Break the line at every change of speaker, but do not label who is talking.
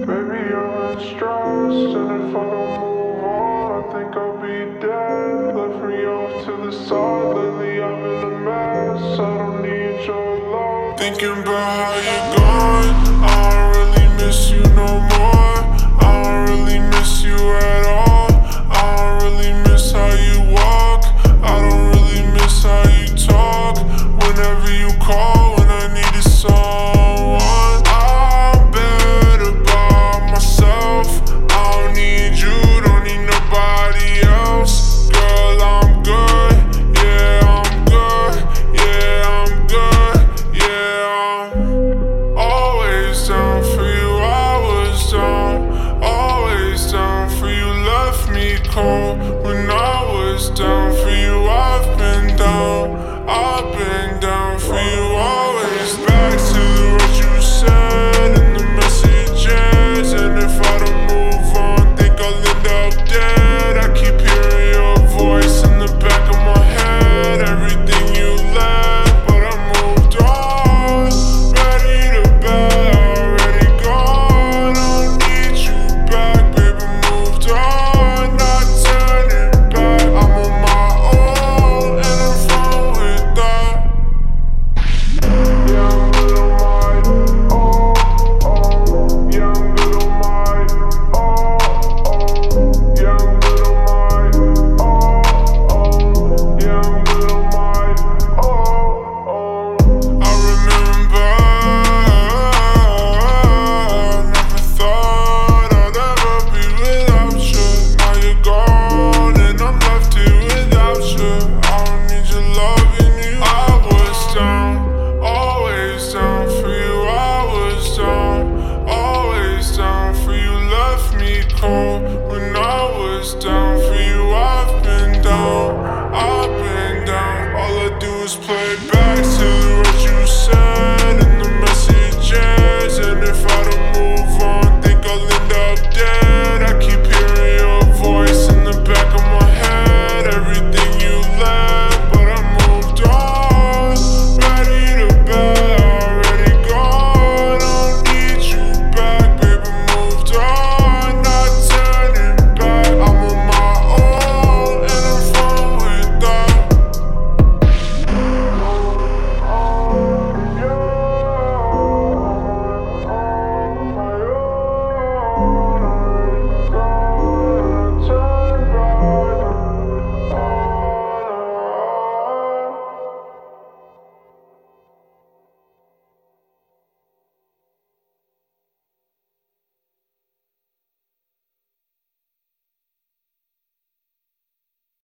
Baby, I'm in stress, and if I don't move on, I think I'll be dead. Left me off to the side, lately I've been a mess. I don't need your love. Thinking about how you're gone.